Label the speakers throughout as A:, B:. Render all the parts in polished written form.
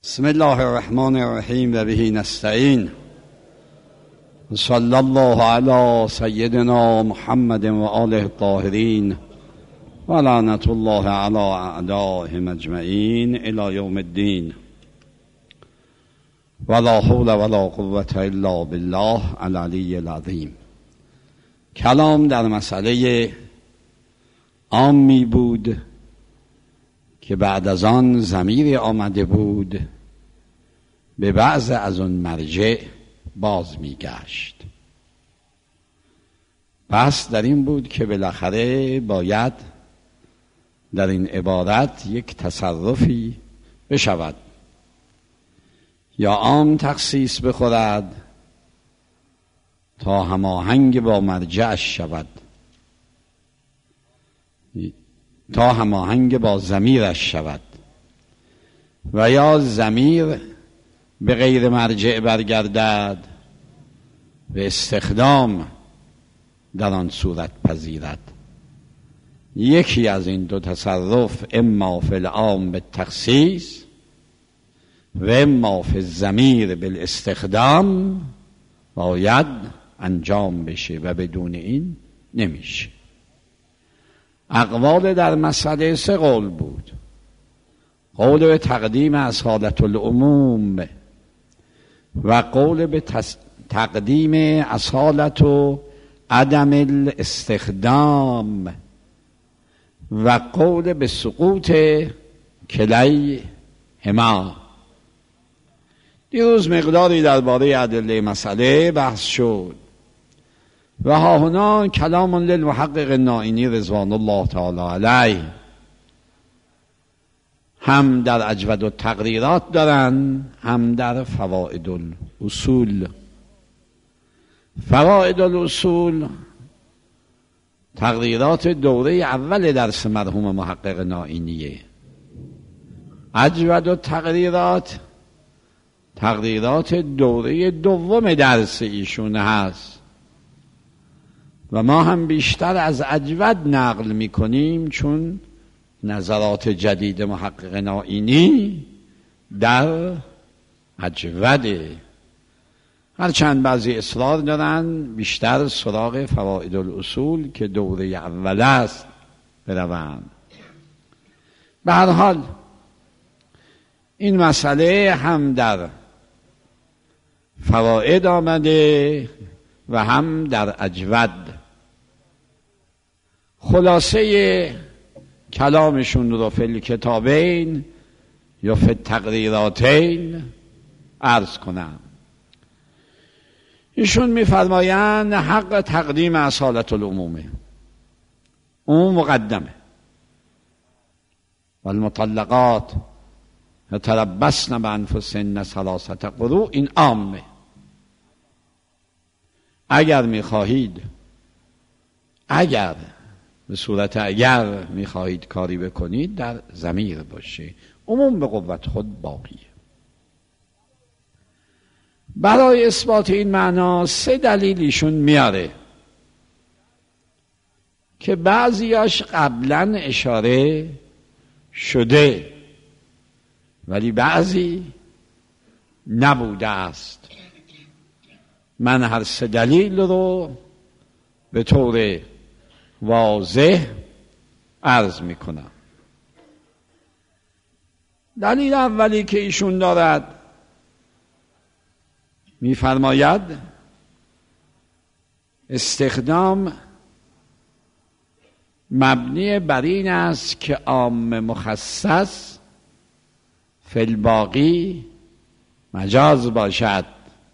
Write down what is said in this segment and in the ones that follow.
A: بسم الله الرحمن الرحیم و به نستعین صلی الله علی سیدنا محمد و آله الطاهرین و لعنت الله علی اعدائهم اجمعین الی یوم الدین ولا حول ولا قوة الا بالله العلی العظیم. کلام در مسئله عامی بود که بعد از آن ضمیر آمده بود به بعض از اون مرجع باز میگشت. پس در این بود که بالاخره باید در این عبارت یک تصرفی بشود، یا عام تخصیص بخورد تا هماهنگ با مرجعش شود، تا هماهنگ با ضمیرش شود، و یا ضمیر به غیر مرجع برگردد و استخدام در آن صورت پذیرد. یکی از این دو تصرف، اما فی العام بالتخصیص و اما فی الضمیر بالاستخدام، باید انجام بشه و بدون این نمیشه. اقوال در مسئله 3 قول بود. قول به تقدیم اصالت العموم و قول به تقدیم اصالت و عدم الاستخدام و قول به سقوط کلیهما. دیروز مقداری درباره ادله مسئله بحث شد و ها هنا کلام للمحقق النائینی رضوان الله تعالی علیه هم در اجود التقریرات دارن، هم در فوائد الاصول. فوائد الاصول تقریرات دوره اول درس مرحوم محقق نائینیه. اجود التقریرات تقریرات دوره دوم درس ایشون هست و ما هم بیشتر از اجود نقل میکنیم، چون نظرات جدید محقق نائینی در اجوده. هرچند بعضی اصرار دارن بیشتر سراغ فوائد الاصول که دوره اول است بروند. به هر حال این مسئله هم در فوائد آمده و هم در اجود. خلاصه کلامشون رو فی الکتابین یا فی التقریراتین عرض کنم. ایشون میفرمایند حق تقدیم اصالت العمومه، اون مقدمه، والمطلقات یتربصن بانفسهن 3 قروء، این عامه. اگر میخواهید، اگر به صورت اگر میخواهید کاری بکنید در ضمیر باشه، عموم به قوت خود باقیه. برای اثبات این معنا 3 دلیل ایشون میاره که بعضیاش قبلا اشاره شده ولی بعضی نبوده است. من هر 3 دلیل رو به طور واضح عرض میکنم. دلیل اولی که ایشون دارد، میفرماید استخدام مبنی بر این است که عام مخصص فی الباقی مجاز باشد،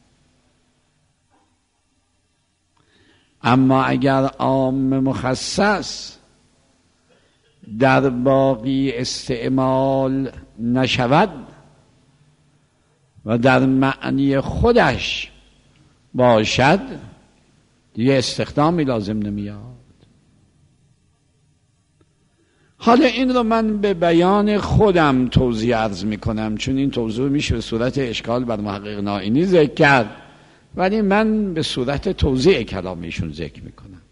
A: اما اگر عام مخصص در باقی استعمال نشود و در معنی خودش باشد، دیگه استخدامی لازم نمیاد. حالا این رو من به بیان خودم توضیح عرض میکنم، چون این توضیح میشه به صورت اشکال بر محقق نائینی ذکر کرد، ولی من به صورت توضیح کلامیشون ذکر میکنم.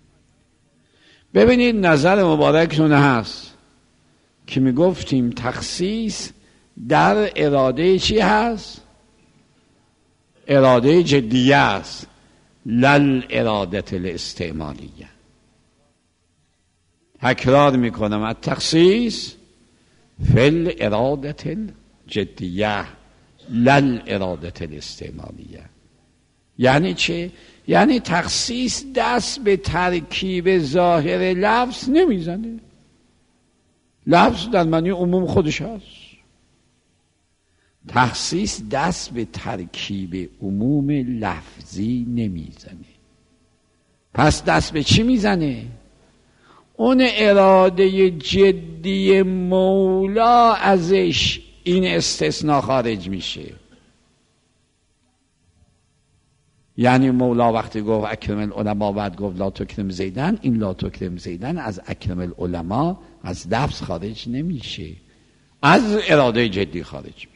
A: ببینید نظر مبارکتون هست که میگفتیم تخصیص در اراده چی هست؟ اراده جدیه است، لل ارادت الاستعمالیه. تکرار میکنم، التخصیص فل ارادت الجدیه لل ارادت الاستعمالیه. یعنی چه؟ یعنی تخصیص دست به ترکیب ظاهر لفظ نمیزنه. لفظ در معنی عموم خودش هست. تخصیص دست به ترکیب عموم لفظی نمیزنه. پس دست به چی میزنه؟ اون اراده جدی مولا ازش این استثناء خارج میشه. یعنی مولا وقتی گفت اکرم العلماء بعد گفت لا تکرم زیدن، این لا تکرم زیدن از اکرم العلماء از لفظ خارج نمیشه، از اراده جدی خارج میشه.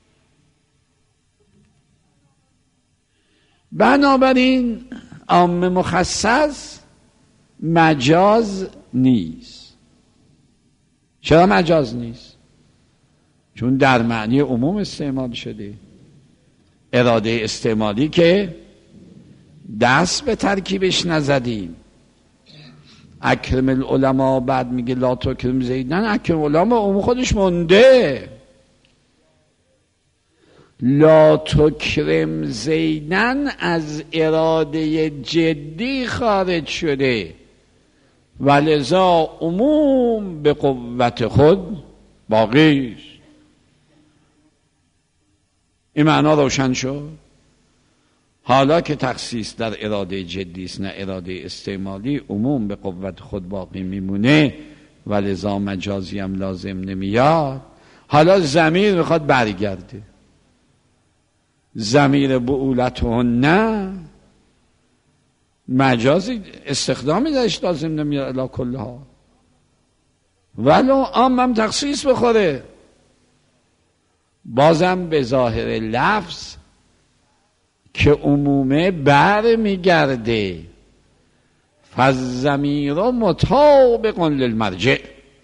A: بنابراین عام مخصص مجاز نیست. چرا مجاز نیست؟ چون در معنی عموم استعمال شده. اراده استعمالی که دست به ترکیبش نزدیم. اکرم العلماء بعد میگه لا تکرم زیدن، اکرم العلماء عموم خودش مونده. لا تکرم زیدن از اراده جدی خارج شده و لذا عموم به قوت خود باقی است. این معنا روشن شد؟ حالا که تخصیص در اراده جدی است نه اراده استعمالی، عموم به قوت خود باقی میمونه و لذا مجازی هم لازم نمیاد. حالا ضمیر میخواد برگرده. ضمیر بعولتهن نه مجازی استخدامی درش لازم نمیاد الی کلها، ولو عام هم تخصیص بخوره بازم به ظاهر لفظ که عمومه بر میگرده. فالضمیر مطابق للمرجع.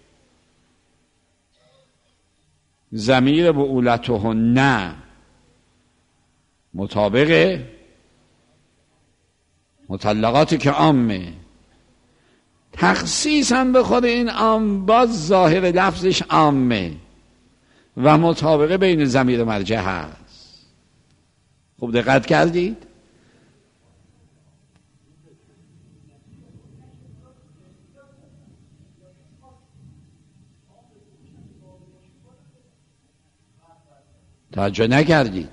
A: ضمیر بعولتهن نه مطابق مطلقاتی که عامه. تخصیص هم بخوره این عام باز ظاهر لفظش عامه و مطابقه بین ضمیر مرجع هست. خوب دقت کردید؟ توجه نکردید؟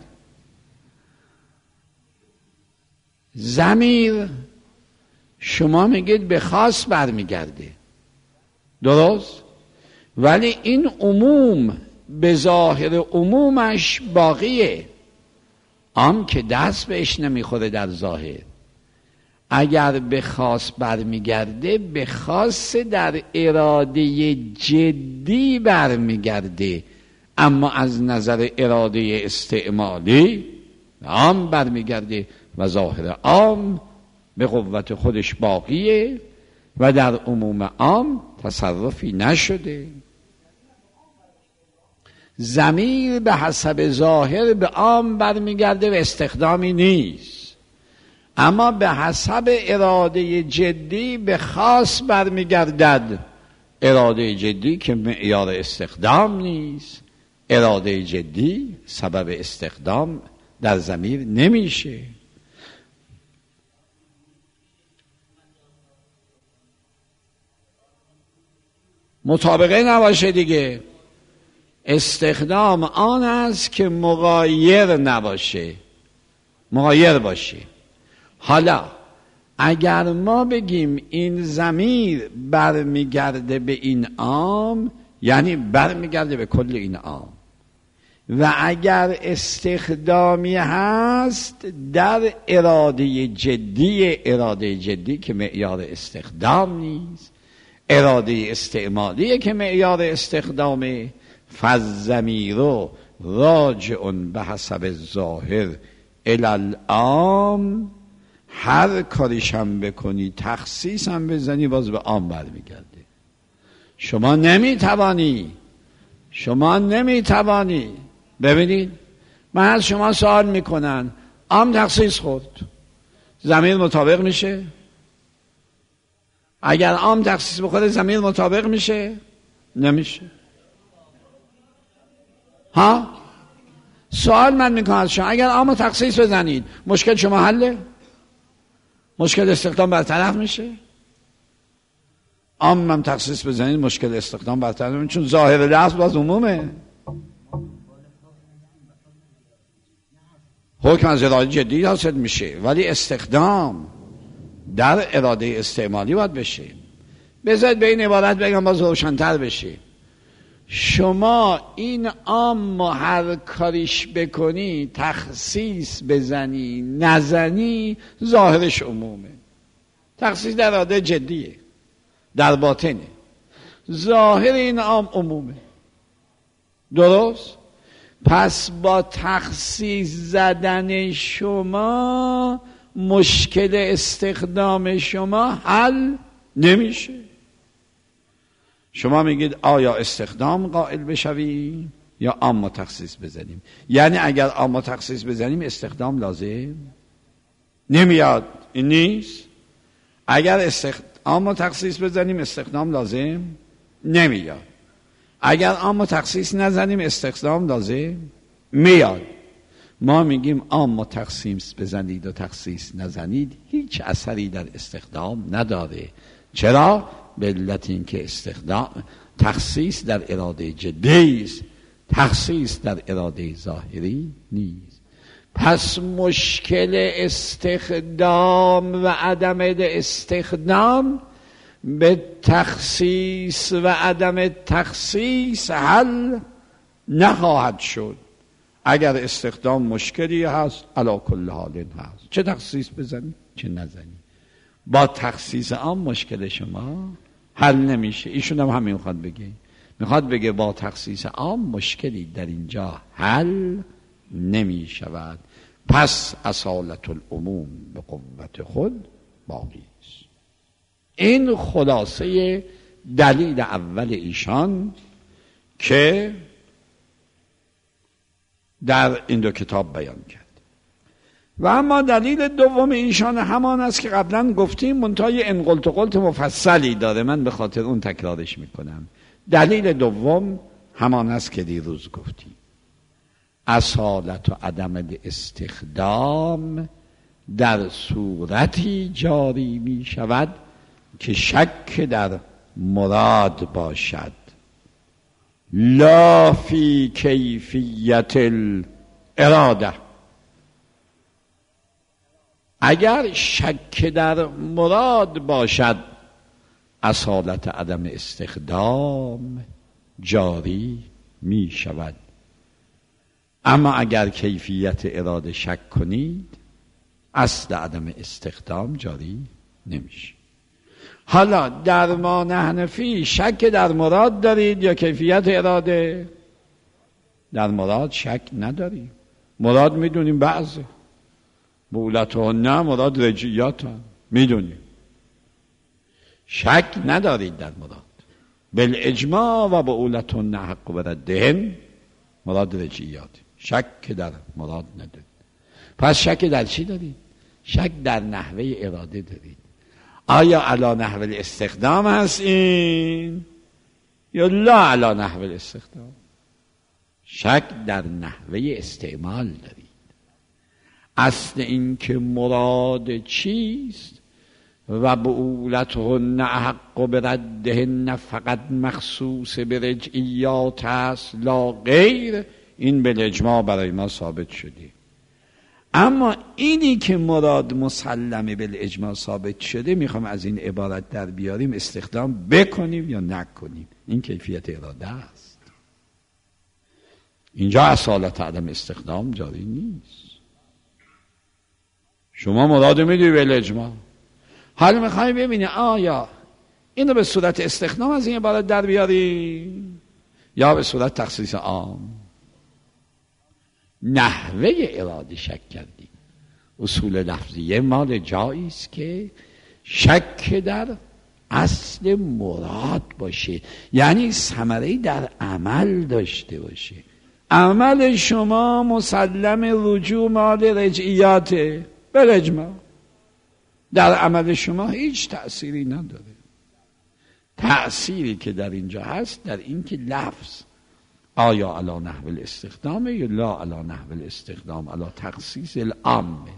A: ضمیر شما میگید به خاص برمیگرده، درست؟ ولی این عموم به ظاهر عمومش باقیه. عام که دست بهش نمیخوره در ظاهر. اگر به خاص برمیگرده به خاص در اراده جدی برمیگرده، اما از نظر اراده استعمالی عام برمیگرده و ظاهر عام به قوت خودش باقیه و در عموم عام تصرفی نشده. ضمیر به حسب ظاهر به عام برمیگرده و استخدامی نیست، اما به حسب اراده جدی به خاص برمیگردد. اراده جدی که معیار استخدام نیست، اراده جدی سبب استخدام در ضمیر نمیشه. مطابقه نباشه دیگه. استخدام آن است که مغایر نباشه، مغایر باشه. حالا اگر ما بگیم این ضمیر برمیگرده به این عام، یعنی برمیگرده به کل این عام، و اگر استخدامی هست در اراده جدی که معیار استخدام نیست، اراده استعمالیه که معیار استخدامه، فالضمیر راجع به حسب الظاهر الی العام. هر کاریش هم بکنی، تخصیص هم بزنی، باز به عام برمیگرده. شما نمیتوانی شما نمیتوانی. ببینید من از شما سوال میکنن عام تخصیص خورد ضمیر مطابق میشه؟ اگر عام تخصیص بخوره ضمیر مطابق میشه؟ نمیشه. ها؟ سوال من میکنم از شما اگر عام تخصیص بزنید مشکل شما حله؟ مشکل استخدام برطرف میشه؟ عام هم تخصیص بزنید مشکل استخدام برطرف میشه، چون ظاهر لفظ باز عمومه. حکم از اراده جدی حاصل میشه ولی استخدام در اراده استعمالی باید بشه. بذارید به این عبارت بگم باز روشن‌تر بشه. شما این عام هر کاریش بکنی تخصیص بزنی نزنی ظاهرش عمومه. تخصیص در اراده جدیه، در باطنه، ظاهر این عام عمومه. درست؟ پس با تخصیص زدن شما مشکل استخدام شما حل نمیشه. شما میگید آیا استخدام قائل بشوی یا عام تخصیص بزنیم؟ یعنی اگر عام تخصیص بزنیم استخدام لازم نمیاد، این نیست. اگر عام تخصیص بزنیم استخدام لازم نمیاد. اگر عام تخصیص نزنیم استخدام لازم میاد. ما میگیم عام تخصیص بزنید و تخصیص نزنید هیچ اثری در استخدام نداره. چرا؟ به علت اینکه استخدام تخصیص در اراده جدی است، تخصیص در اراده ظاهری نیست. پس مشکل استخدام و عدم استخدام به تخصیص و عدم تخصیص حل نخواهد شد. اگر استخدام مشکلی هست علی کل حال هست، چه تخصیص بزنی چه نزنی، با تخصیص عام مشکل شما حل نمیشه. ایشون هم همین میخواد بگه با تخصیص عام مشکلی در اینجا حل نمی شود. پس اصالت العموم به قوت خود باقی است. این خلاصه دلیل اول ایشان که در این دو کتاب بیان کرد. و اما دلیل دوم ایشان همان است که قبلا گفتیم، منتهای انقلت و قلت مفصلی داره، من به خاطر اون تکرارش میکنم. دلیل دوم همان است که دیروز گفتیم، اصالت و عدم استخدام در صورتی جاری می شود که شک در مراد باشد، لا فی کیفیت الاراده. اگر شک در مراد باشد اصالت عدم استخدام جاری می شود، اما اگر کیفیت اراده شک کنید اصل عدم استخدام جاری نمیشه. حالا در ما حنفی شک در مراد دارید یا کیفیت اراده؟ در مراد شک نداریم. مراد میدونیم، بعضه بولتون نه مراد رجیات هم میدونیم. شک ندارید در مراد. بالاجماع و بولتون حق و ردهن مراد رجیات. شک در مراد ندارید. پس شک در چی دارید؟ شک در نحوه اراده دارید. آیا علی نحوه الاستخدام هست این یا لا علی نحوه الاستخدام؟ شک در نحوه استعمال دارید. اصل این که مراد چیست و بعولتهن احق بردهن فقط مخصوص به رجعیات است لا غیر، این به اجماع برای ما ثابت شده. اما اینی که مراد مسلمه به اجماع ثابت شده، میخوام از این عبارت در بیاریم استخدام بکنیم یا نکنیم. این کیفیت اراده است. اینجا اصالت عدم استخدام جاری نیست. شما مراد میدی به اجماع، حالا میخوایم ببینی آیا اینو به صورت استخدام از این عبارت در بیاریم یا به صورت تخصیص عام. نحوه اراده شک کردیم. اصول لفظیه مال جایی است که شک در اصل مراد باشه، یعنی ثمره در عمل داشته باشه. عمل شما مسلم رجوع مال رجعیاته، به اجماع در عمل شما هیچ تأثیری نداره. تأثیری که در اینجا هست در این که لفظ آیا علی نحو الاستخدام یا لا علی نحو الاستخدام، علی تخصیص العامه.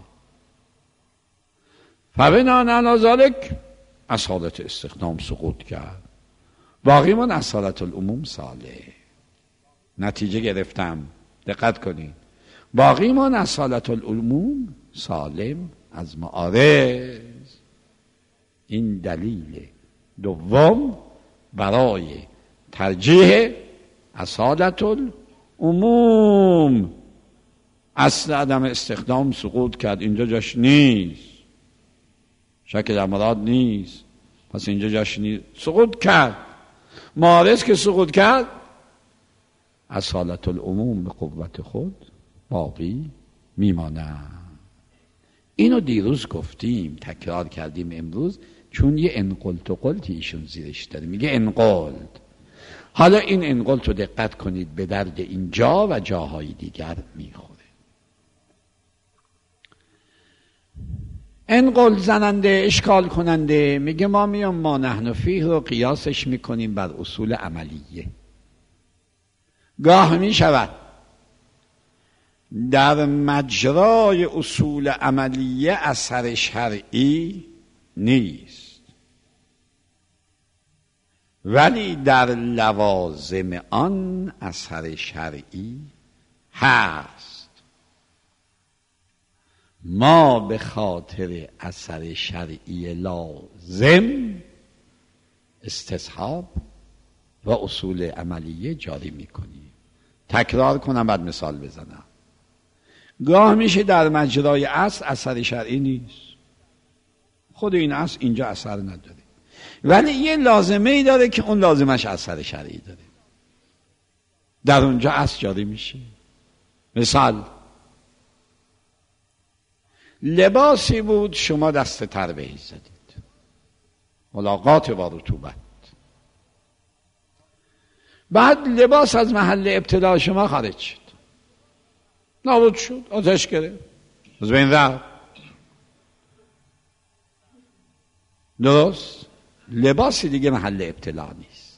A: فبناء علی ذلک اصالت استخدام سقوط کرد، باقی من اصالت العموم صالح. نتیجه گرفتم، دقت کنید، باقی من اصالت العموم سالم از معارض. این دلیل دوم برای ترجیح اصالت العموم. اصل عدم استخدام سقوط کرد، اینجا جاش نیست، شک در مراد نیست، پس اینجا جاش نیست، سقوط کرد. معارض که سقوط کرد اصالت العموم به قوت خود باقی میمانه. اینو دیروز گفتیم، تکرار کردیم امروز، چون یه انقلت و قلت ایشون زیرش داره، میگه انقلت. حالا این انقلت رو دقت کنید به درد اینجا و جاهای دیگر میخوره. انقلت زننده، اشکال کننده، میگه ما میام ما نحن فیه رو قیاسش میکنیم بر اصول عملیه. گاه میشود در مجرای اصول عملیه اثر شرعی نیست، ولی در لوازم آن اثر شرعی هست. ما به خاطر اثر شرعی لازم استصحاب و اصول عملیه جاری میکنیم. تکرار کنم بعد مثال بزنم. گاه میشه در مجرای اصل اثر شرعی نیست، خود این اصل اینجا اثر نداره، ولی یه لازمه ای داره که اون لازمش اثر شرعی داره، در اونجا اصل جاری میشه. مثال، لباسی بود شما دست تر بهش زدید، ملاقات با رطوبت، بعد لباس از محل ابتلا شما خارج شد، نابود شد، آتش گرفت، از بین رفت. درست؟ لباسی دیگه محل ابتلا نیست،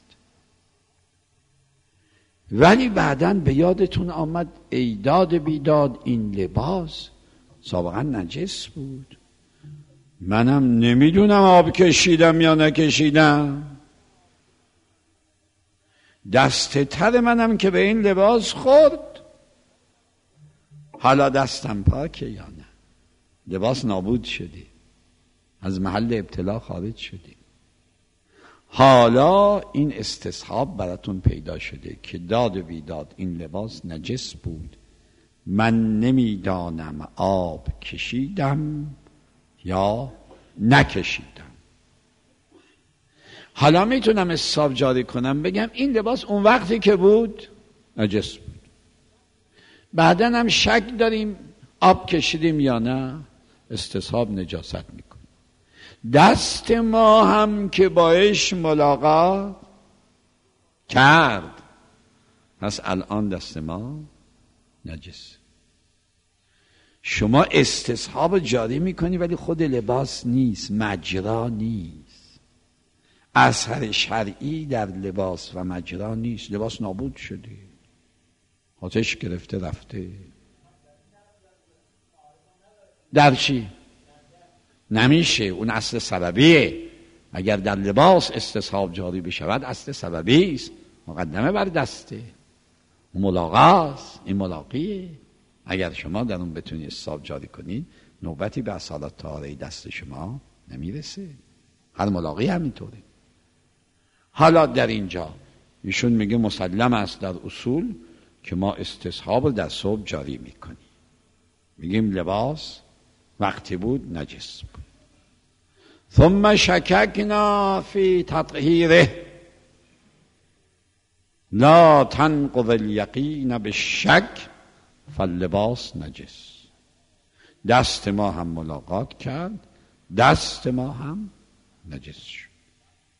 A: ولی بعداً به یادتون آمد ایداد بیداد این لباس سابقا نجس بود، منم نمیدونم آب کشیدم یا نکشیدم، دست تر منم که به این لباس خورد، حالا دستم پاکه یا نه؟ لباس نابود شده، از محل ابتلا خارج شده. حالا این استصحاب براتون پیدا شده که داد و بیداد این لباس نجس بود، من نمیدانم آب کشیدم یا نکشیدم. حالا میتونم استصحاب جاری کنم، بگم این لباس اون وقتی که بود نجس بود، بعدن هم شک داریم آب کشیدیم یا نه، استصحاب نجاست میکنه. دست ما هم که باش ملاقات کرد، پس الان دست ما نجس. شما استصحاب جاری میکنی ولی خود لباس نیست، مجرا نیست، اثر شرعی در لباس و مجرا نیست، لباس نابود شده، آتش گرفته رفته. در چی؟ نمیشه، اون اصل سببیه. اگر در لباس استصحاب جاری بشود اصل سببی است، مقدمه بر دسته، ملاقاست، این ملاقیه. اگر شما در اون بتونید استصحاب جاری کنید نوبتی به اصالت طهاره دست شما نمیرسه، هر ملاقی همینطوره. حالا در اینجا ایشون میگه مسلم است در اصول که ما استصحاب در صوب جاری میکنیم، میگیم لباس وقتی بود نجس بود. ثم شککنا فی تطهیره لا تنقض الیقین بالشک فاللباس نجس. دست ما هم ملاقات کرد، دست ما هم نجس شد.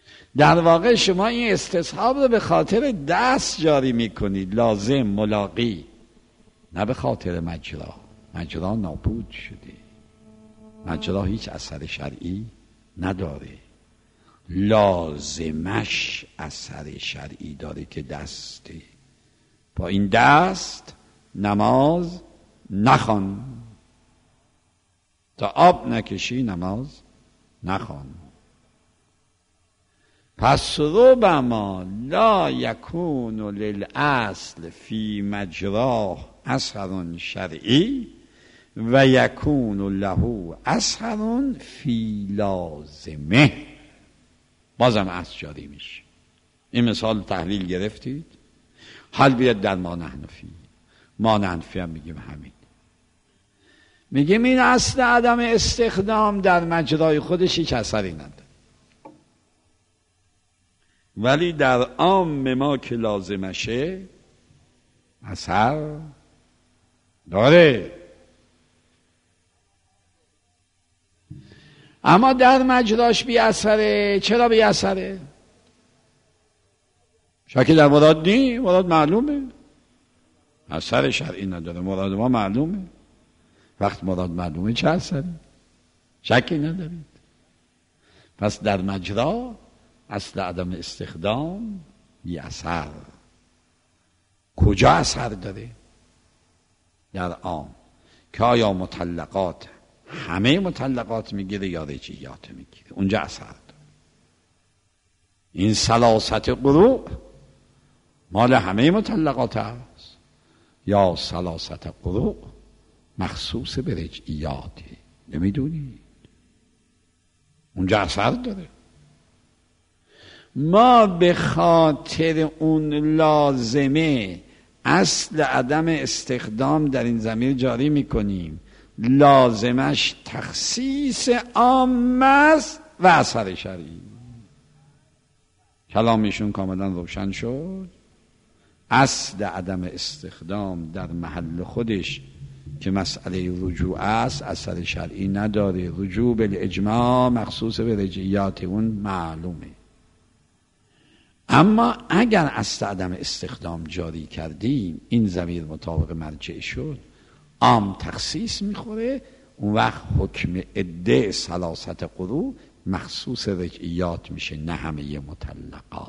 A: در واقع شما این استصحاب رو به خاطر دست جاری میکنید، لازم، ملاقی، نه به خاطر مجرا. مجرا نابود شده، مجرا هیچ اثر شرعی نداره، لازمش اثر شرعی داره که دسته. با این دست نماز نخوان، تا آب نکشی نماز نخوان. پس ربما لا یکون للاصل فی مجراه اثر شرعی و یکون له اثر فی لازمه. بازم اصل جاری میشه. این مثال تحلیل گرفتید؟ حال بیاد در ما نحنفی. ما نحنفی هم میگیم همین، میگیم این اصل عدم استخدام در مجرای خودش هیچ اثری نداره، ولی در عام ما که لازمشه اثر داره. اما در مجراش بی اثره. چرا بی اثره؟ شاکی در مراد نی، مراد معلومه، اثر شرعی نداره، مراد ما معلومه. وقت مراد معلومه چه اثری؟ شکی ندارید. پس در مجرا اصل عدم استخدام بی اثر. کجا اثر داره؟ در عام که آیا مطلقات همه مطلقات میگیره یا رجعیات میگیره، اونجا اثر داره. این ثلاثت قروء مال همه مطلقات هست یا ثلاثت قروء مخصوص به رجعیاته؟ نمیدونید، اونجا اثر داره. ما به خاطر اون لازمه اصل عدم استخدام در این ضمیر جاری میکنیم، لازمش تخصیص عام است و اثر شرعی. کلامشون کاملا روشن شد. اصل عدم استخدام در محل خودش که مسئله رجوع است اثر شرعی نداره، رجوع بالاجماع مخصوص به رجعیات اون معلومه. اما اگر اصل عدم استخدام جاری کردیم، این ضمیر مطابق مرجع شد، عام تخصیص میخوره، اون وقت حکم عده ثلاثت قروء مخصوص رجعیات میشه، نه همه مطلقات.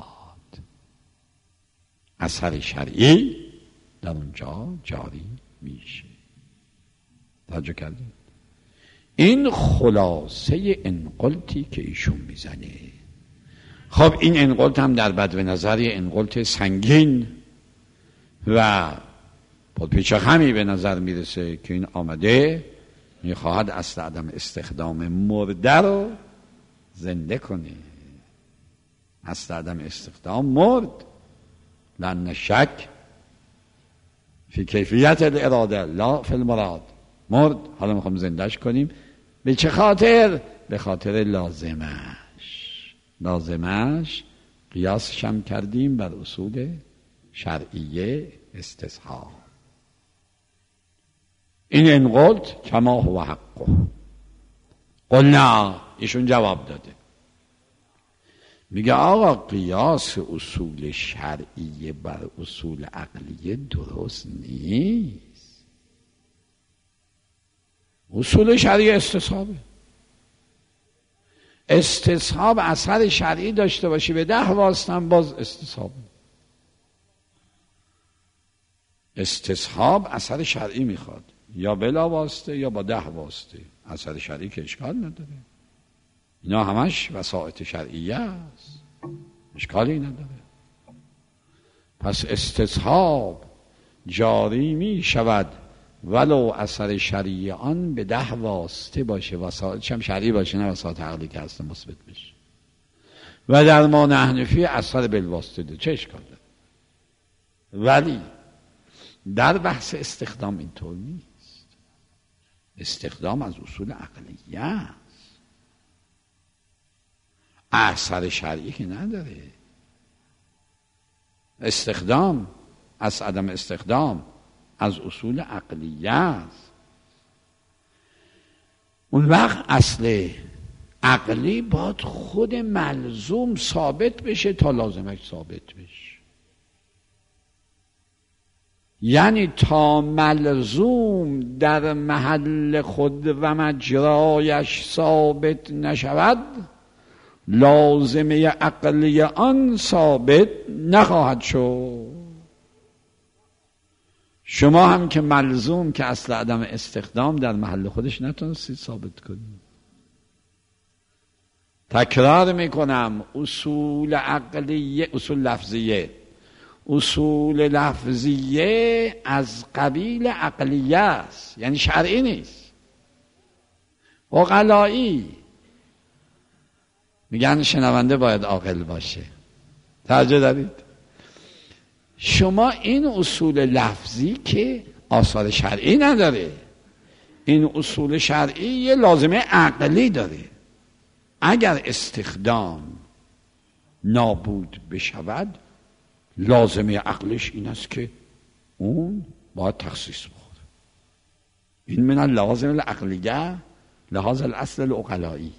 A: اثر شرعی در اونجا جاری میشه. توجه کردید؟ این خلاصه انقلتی که ایشون میزنه. خب این انقلت هم در بد نظر یه انقلت سنگین و پدپیچ خمی به نظر میرسه که این آمده میخواهد اصل عدم استخدام مرده رو زنده کنه. اصل عدم استخدام مرد، لأن شک فی کیفیت الاراده لا فی المراد. مرد، حالا میخوام زندهش کنیم. به چه خاطر؟ به خاطر لازمش قیاسش هم کردیم بر اصول شرعیه استصحاب. این انقلت کما هو حقه. قلنا، ایشون جواب داده، میگه آقا قیاس اصول شرعیه بر اصول عقلیه درست نیست. اصول شرعیه استصحابه. استصحاب اثر شرعی داشته باشی به 10 واسطه باز استصحاب. استصحاب اثر شرعی میخواد، یا بلا واسطه یا با 10 واسطه. اثر شرعی که اشکال نداره، اینا همش وسائط شرعیه است، اشکالی نداره. پس استصحاب جاری می شود ولو اثر شرعی آن به 10 واسطه باشه، وسائلش هم شرعی باشه، نه وسائط عقلی که هست مثبت بشه. و در ما حنفی اثر بالواسطه ده، چه اشکال داره؟ ولی در بحث استخدام اینطور نیست. استخدام از اصول عقلیه است، اثر شرعی که نداره. استخدام از عدم استخدام از اصول عقلیه است. اون وقت اصل عقلی باید خود ملزوم ثابت بشه تا لازمش ثابت بشه. یعنی تا ملزوم در محل خود و مجرایش ثابت نشود، لازمه عقلی آن ثابت نخواهد شد. شما هم که ملزوم که اصل عدم استخدام در محل خودش نتونستید ثابت کنید. تکرار میکنم، اصول عقلیه، اصول لفظیه از قبیل عقلیه است، یعنی شرعی نیست، عقلایی. میگن شنونده باید عاقل باشه. توجه دارید؟ شما این اصول لفظی که آثار شرعی نداره، این اصول شرعی یه لازمه عقلی داره. اگر استخدام نابود بشود، لازمه عقلش این است که اون باید تخصیص بخوره. این من اللوازم العقلیه لحاظ الاصل العقلایی.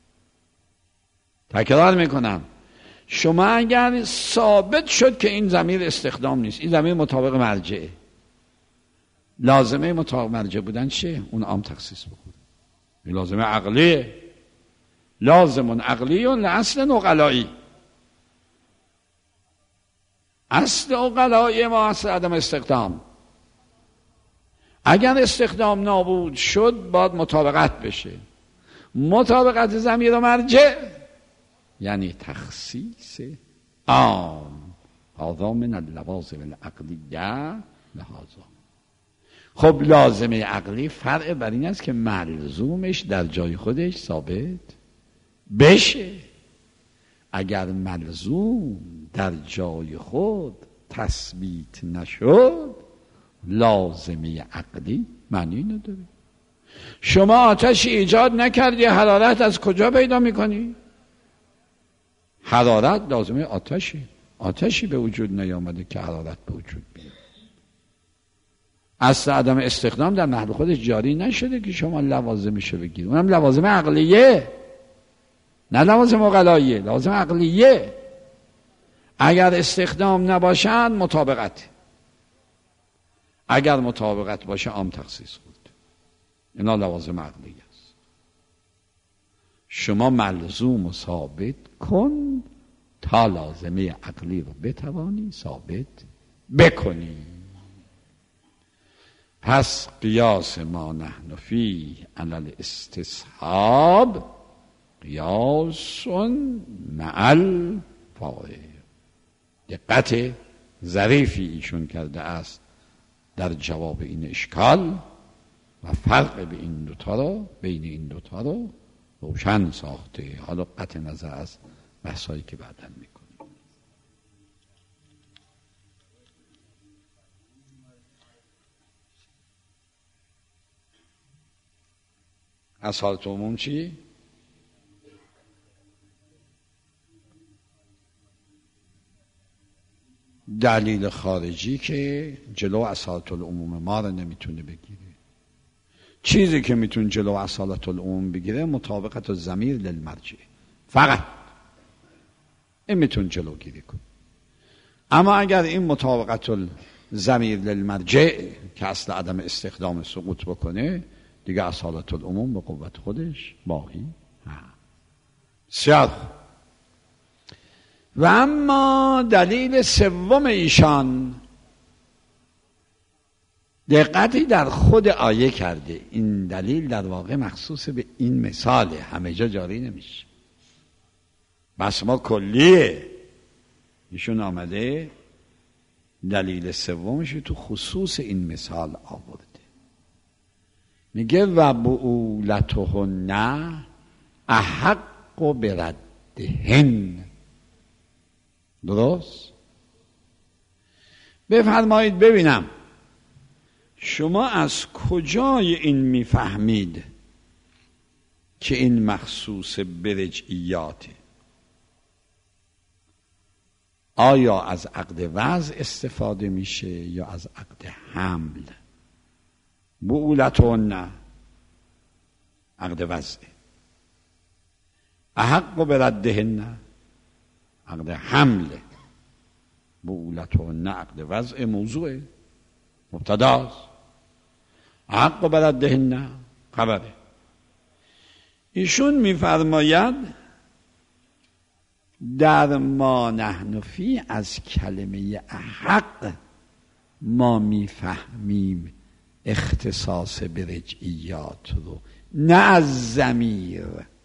A: تکرار میکنم، شما اگر ثابت شد که این ضمیر استخدام نیست، این ضمیر مطابق مرجعه، لازمه مطابق مرجع بودن چیه؟ اون عام تخصیص بخوره. این لازمه عقلیه، لازم عقلی لاصل عقلایی. اصل عقلایی ما اصل عدم استخدام. اگر استخدام نابود شد باید مطابقت بشه. مطابقت ضمیر و مرجع یعنی تخصیص عام. هذا من اللوازم العقلیه لهذا. خب لازمه عقلی فرع بر این است که ملزومش در جای خودش ثابت بشه. اگر ملزوم در جای خود تثبیت نشد، لازمه عقلی معنی نداره. شما آتش ایجاد نکردی، حرارت از کجا پیدا میکنی؟ حرارت لازمه آتشی به وجود نیامده که حرارت به وجود بیاد. اصل عدم استخدام در محل خودش جاری نشده که شما لوازمشو بگیرید. اونم لوازم عقلیه، نه لوازم عقلاییه، لوازم عقلیه. اگر استخدام نباشند مطابقت، اگر مطابقت باشه عام تخصیص بود. اینا لوازم عقلیه است. شما ملزوم و ثابت کن تا لازمه عقلی رو بتوانی ثابت بکنی. پس قیاس ما نحن فیه علی الاستصحاب قیاس مع الفارق. دقت ظریفی ایشون کرده است در جواب این اشکال و فرق بین این دوتا رو روشن ساخته. حالا قطع نظر از بحثایی که بعداً میکنیم. از حالت عموم چی؟ دلیل خارجی که جلو اصالت العموم ما رو نمیتونه بگیره. چیزی که میتونه جلو اصالت العموم بگیره مطابقت الضمیر للمرجع، فقط این میتونه جلوگیری کنه. اما اگر این مطابقت الضمیر للمرجع که اصل عدم استخدام سقوط بکنه، دیگه اصالت العموم به قوت خودش باقی سیاد. و اما دلیل سوم ایشان، دقتی در خود آیه کرده. این دلیل در واقع مخصوص به این مثاله، همه جا جاری نمیشه. بس ما کلیه. ایشون آمده دلیل سومش تو خصوص این مثال آورده. میگه و بعولتهن احق بردهن. درست؟ بفرمایید ببینم شما از کجای این میفهمید که این مخصوص برجعیاته؟ آیا از عقد وضع استفاده میشه یا از عقد حمل؟ بعولتهن عقد وضع. احق به ردهن، عقد حمل، بولتهن عقد وضع موضوع مبتداست، احق به ردهن خبره. ایشون میفرماید در ما نحن فی از کلمه احق ما میفهمیم اختصاص به رجعیات رو، نه از ضمیر.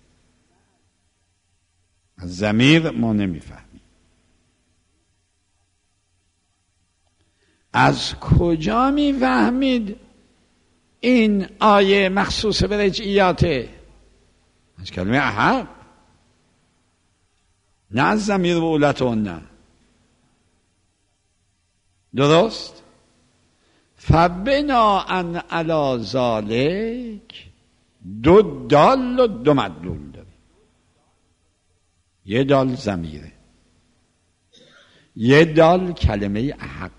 A: از ضمیر ما نمیفهمیم. از کجا میفهمید این آیه مخصوص به رجعیاته؟ از کلمه احق، نه از ضمیر بولتهن. درست؟ فبناء علی ذلک دو دال و دو مدلول داره. یه دال ضمیره، یه دال کلمه احقه.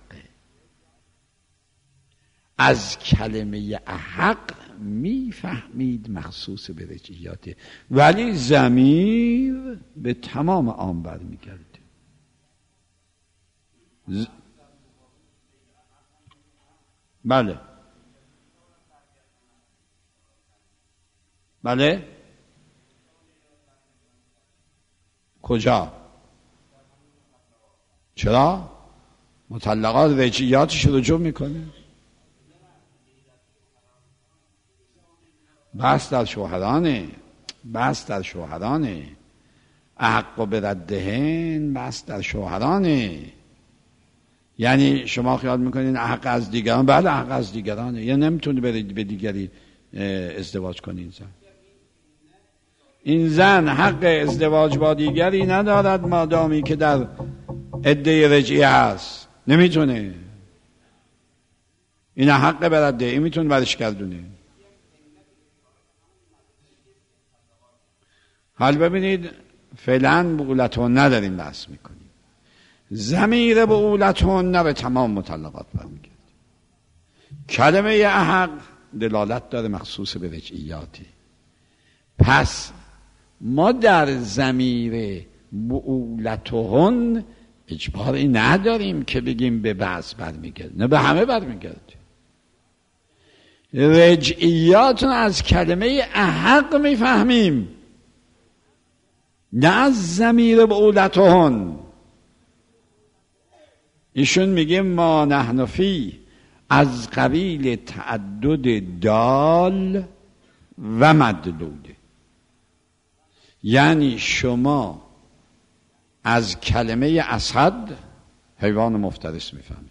A: از کلمه احق میفهمید مخصوص به رجعیاته، ولی ضمیر به تمام عام برمیگرده. بله بله. کجا؟ چرا؟ مطلقات رجعیاتش رجوع میکنه. بس در شوهرانه، بس در شوهرانه. احق به ردهن بس در شوهرانه. یعنی شما خیال میکنین حق از دیگران؟ بله حق از دیگرانه. یا نمیتونی برید به دیگری ازدواج کنین. این زن حق ازدواج با دیگری ندارد مادامی که در عده رجعی هست. نمیتونه. این حق برده، این میتونه برش گردونه. حال ببینید فعلا بولتهن نداریم بحث میکنیم. ضمیر بولتهن به تمام مطلقات برمیگرده. کلمه احق دلالت داره مخصوص به رجعیاتی. پس ما در ضمیر بولتهن اجباری نداریم که بگیم به بعض برمیگرده، نه به همه برمیگرده. رجعیاتون از کلمه احق میفهمیم، نه از ضمیر بولتهن. ایشون میگه ما نحن فی از قبیل تعدد دال و مدلوله. یعنی شما از کلمه اسد حیوان مفترس میفهمید،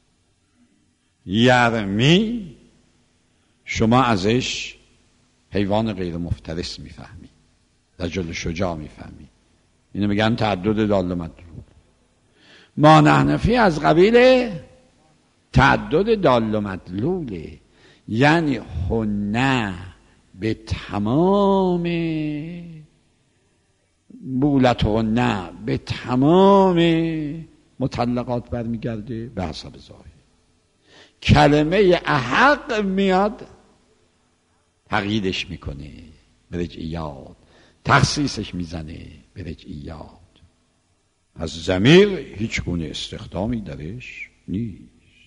A: یرمی شما ازش حیوان غیر مفترس میفهمید، رجل شجاع میفهمید. اینو میگن تعدد دال و مدلول. ما نحن فی از قبیل تعدد دال و مدلوله. یعنی هنه به تمام بولتهن به تمام مطلقات برمیگرده به حسب ظاهر. کلمه احق میاد تقییدش میکنه به رجعیات، تخصیصش میزنه به رجعیات. از ضمیر هیچ گونه استخدامی درش نیست.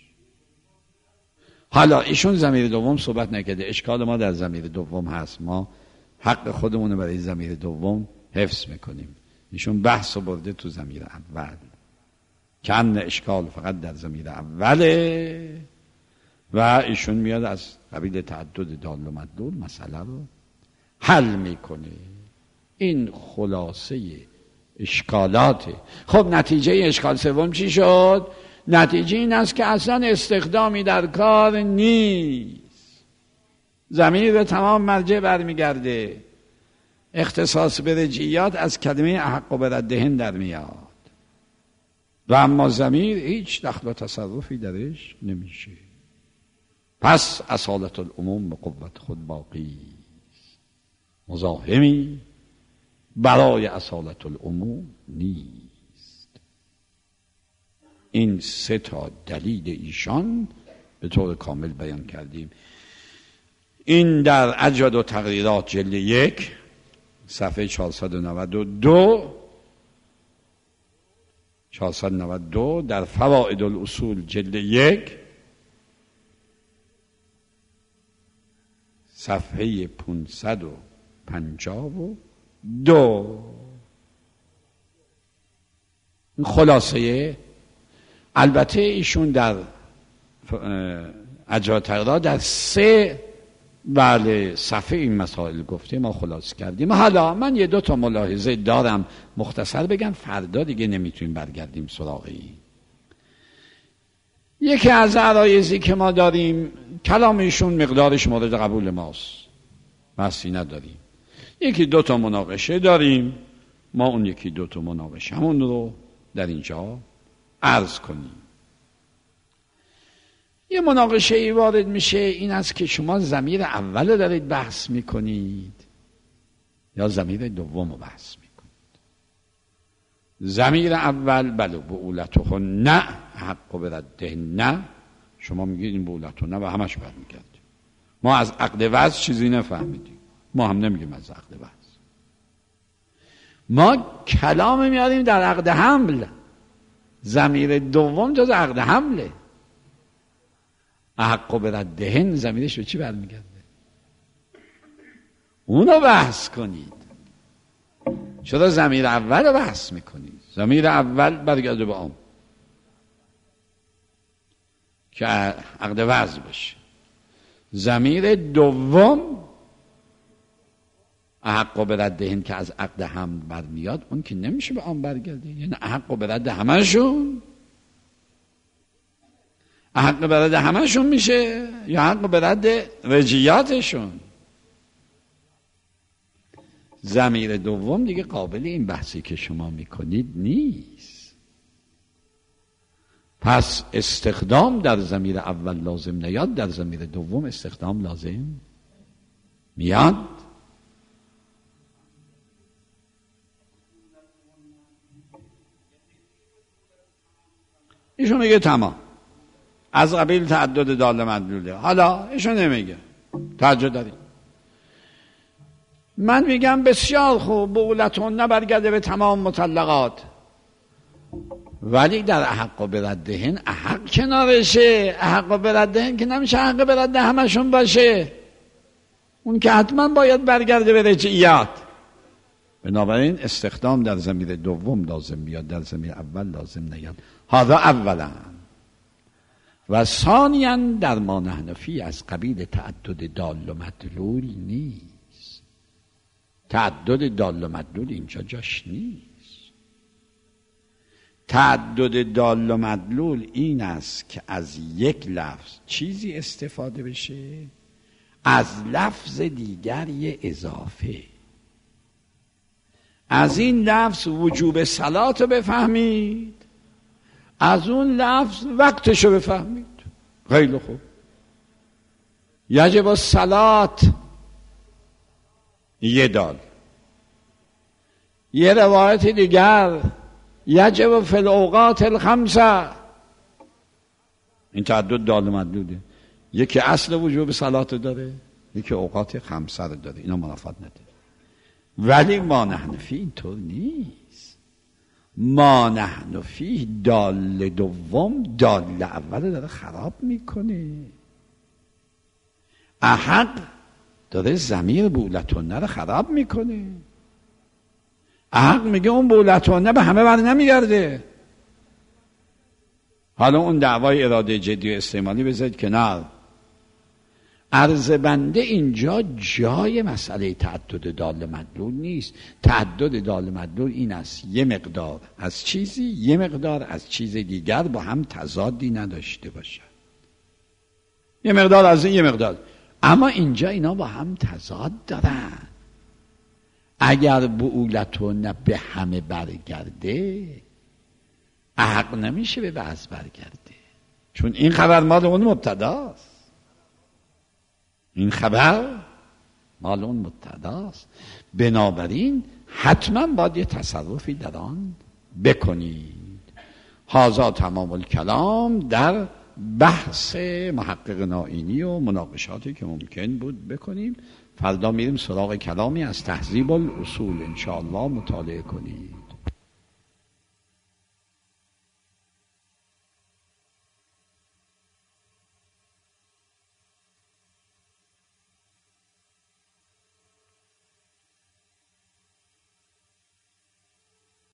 A: حالا ایشون ضمیر دوم صحبت نکرده. اشکال ما در ضمیر دوم هست، ما حق خودمون برای ضمیر دوم حفظ میکنیم. ایشون بحث رو برده تو ضمیر اول. کن اشکال فقط در ضمیر اوله و ایشون میاد از قبیل تعدد دال و مدلول مسئله رو حل میکنه. این خلاصه اشکالاته. خب نتیجه اشکال سوم چی شد؟ نتیجه این است که اصلا استخدامی در کار نیست. ضمیر به تمام مرجع برمیگرده. اختصاص به رجعیات از کلمه احق و ردهن در میاد و اما ضمیر هیچ دخل و تصرفی درش نمیشه. پس اصالت العموم به قوت خود باقی است، مزاحمی برای اصالت العموم نیست. این سه تا دلیل ایشان به طور کامل بیان کردیم. این در اجود و تقریرات جلد 1 صفحه 492 در فوائد الاصول جلد 1 صفحه 552. خلاصه البته ایشون در اجزای تقریرات در 3 صفحه این مسائل گفته، ما خلاصه کردیم. حالا من 1-2 تا ملاحظه دارم مختصر بگم، فردا دیگه نمیتونیم برگردیم سراغ این. یکی از عرایضی که ما داریم کلام ایشون مقدارش مورد قبول ماست، بحثی نداریم. 1-2 تا مناقشه داریم، ما اون 1-2 تا مناقشه همون رو در اینجا عرض کنیم. یه مناقشه ای وارد میشه، این است که شما ضمیر اول رو دارید بحث میکنید یا ضمیر دوم رو بحث میکنید. ضمیر اول بله بعولتهن نه حق بردهن نه، شما میگید این بعولتهن و همش برمیگرده. ما از عقد وضع چیزی نفهمیدیم، ما هم نمیگیم از عقد وضع، ما کلام میاریم در عقد حمل. ضمیر دوم جز عقد حمله. احق بردهن ضمیرش به چی برمیگرده؟ اونو بحث کنید. چرا ضمیر اول رو بحث میکنید؟ ضمیر اول برگرده به اون که عقد وضع باشه. ضمیر دوم احق بردهن که از عقد حمل برمیاد، اون که نمیشه به آن برگرده. یعنی احق برده همشون، احق برده همشون میشه یا حق برده رجیاتشون؟ ضمیر دوم دیگه قابل این بحثی که شما میکنید نیست. پس استخدام در ضمیر اول لازم نیاد، در ضمیر دوم استخدام لازم میاد. ایشون میگه تمام از قبیل تعدد دال مدلوله. حالا ایشون نمیگه، توجه داریم. من میگم بسیار خوب، بعولتهن نبرگرده به تمام مطلقات، ولی در احق بردهن احق کنارشه. احق بردهن که نمیشه احق برده همشون باشه، اون که حتما باید برگرده به رجعیات. بنابراین استخدام در ضمیر دوم لازم بیاد، در ضمیر اول لازم نیاد. هذا اولا. و ثانیاً در ما نحن فیه از قبیل تعدد دال و مدلول نیست. تعدد دال و مدلول اینجا جاش نیست. تعدد دال و مدلول این است که از یک لفظ چیزی استفاده بشه، از لفظ دیگر یه اضافه. از این لفظ وجوب صلات رو بفهمید، از اون لفظ وقتش رو بفهمید. خیلی خوب. یجب الصلات یه دال. یه روایت دیگر یجب فی الاوقات الخمسه. این تعدد دال مدلوله. یکی اصل وجوب صلات داره، یکی اوقات خمسه رو داره. اینا منافات نداره. ولی ما نحن فی اینطور نیست. ما نحن فی دال دوم دال اول داره خراب میکنه. احق داره ضمیر بعولتهن رو خراب میکنه. احق میگه اون بعولتهن به همه بر نمیگرده. حالا اون دعوای اراده جدی و استعمالی بذارید کنار. عرض بنده اینجا جای مسئله تعدد دال مدلول نیست. تعدد دال مدلول این است یه مقدار از چیزی یه مقدار از چیز دیگر با هم تضادی نداشته باشد. یه مقدار از این یه مقدار، اما اینجا اینا با هم تضاد دارن. اگر بعولتهن به همه برگرده، حق نمیشه به بعض برگرده، چون این خبر مال اون مبتداست. این خبر مال اون مبتداست. بنابراین حتما باید یه تصرفی در آن بکنید. هذا تمام الکلام در بحث محقق نائینی و مناقشاتی که ممکن بود بکنیم. فردا میریم سراغ کلامی از تهذیب الاصول، انشاءالله مطالعه کنیم.